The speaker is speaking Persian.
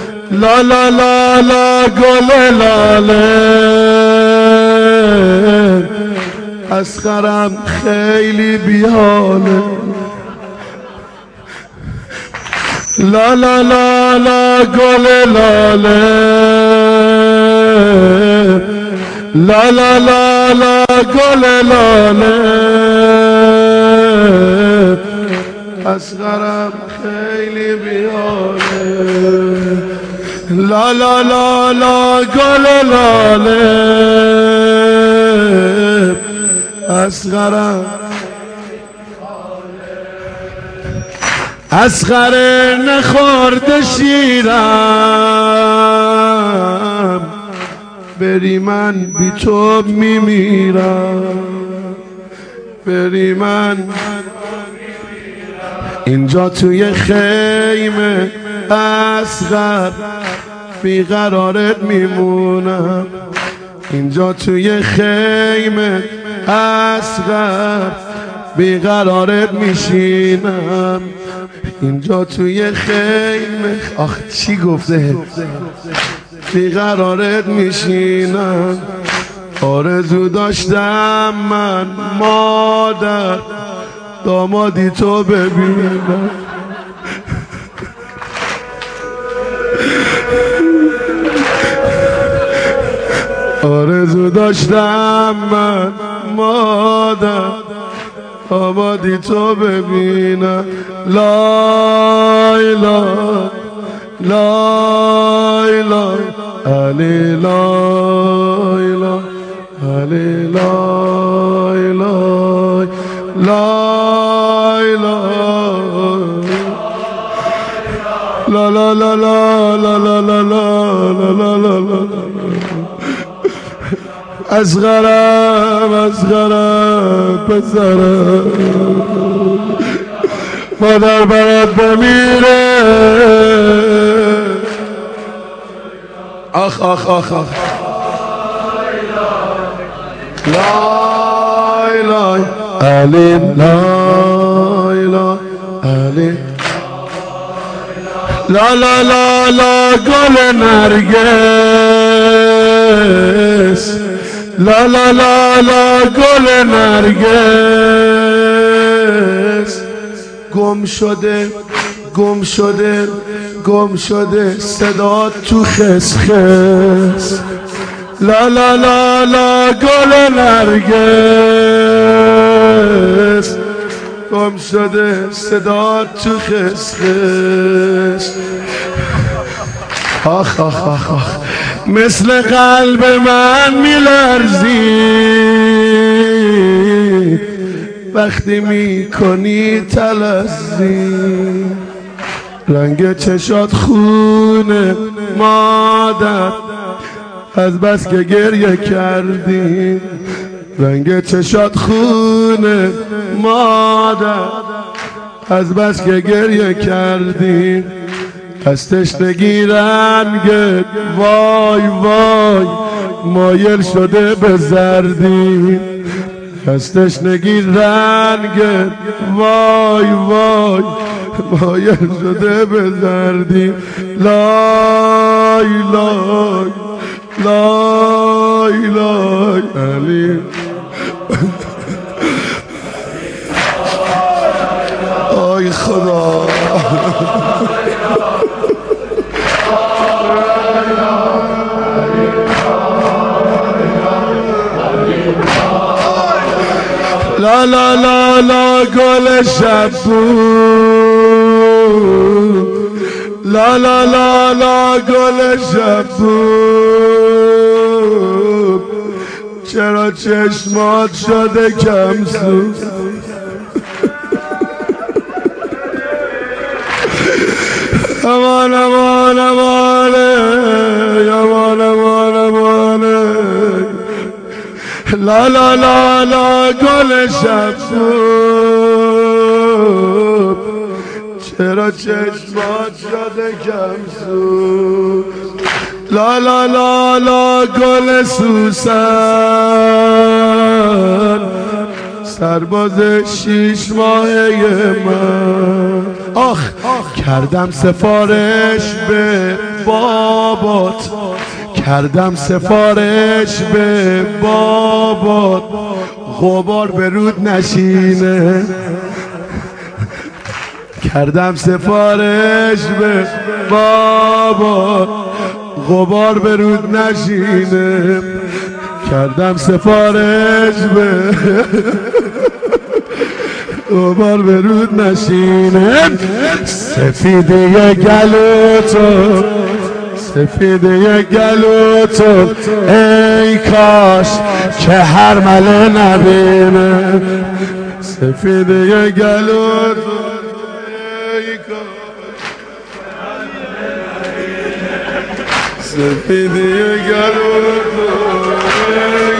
لا لا لا لا گل لاله اصغرم خیلی بیحاله لا لا لا لا گل لاله لا لا لا لا گل لاله اصغرم خیلی بیحاله لا لا لا لا گل لاله اصغرم اصغر نخورده شیرم بری من بی تو میمیرم بری من اینجا توی خیمه اصغر بیقرارت میمونم اینجا توی خیمه اصغر بیقرارت میشینم اینجا توی خیمه آخ چی گفته بیقرارت میشینم آرزو داشتم من مادر دامادی تو ببینم آرزو داشتم من مادر دامادی تو ببینم لا اله لا اله علی لا اله علی لا اله لا اله لا لا لا لا لا لا لا لا لا لا اصغرم اصغرم پسرم مادر برات بمیره آخ آخ آخ آخ لا اله علی لا اله علی لا لا لا لا گل نرگس لا لا لا لا گل نرگس گم شده گم شده گم شده صدا تو خسخس لا لا لا لا گل نرگس گم شده صدا تو خسخس آخ آخ آخ آخ مثل قلب من میلرزی وقتی میکنی تلزی رنگ چشات خونه مادر از بس که گریه کردی رنگ چشات خونه مادر از بس که گریه کردی از تشنگی رنگت وای وای مایل شده به زردی از تشنگی رنگت وای وای مایل شده به زردی لا اله لا اله علی آی خدا لا لا لا لا گل شبو لا لا لا لا گل شبو چرا چشمات شده کم سو امان امان امانه امان امان امانه لا لا لا لا گل شبسوب چرا چشمات شده کم سو لا لا لا لا گل سوسن سرباز 6 ماهه من آخ کردم سفارش به بابات، کردم سفارش به بابات، غبار به رود نشینه. کردم سفارش به بابات، غبار به رود نشینه. کردم سفارش به غبار به رود نشینه. سفیده گلو تو، سفیده گلو تو، ای کاش که هر مله نبینه. سفیده گلو تو، ای کاش سفیده گلو تو،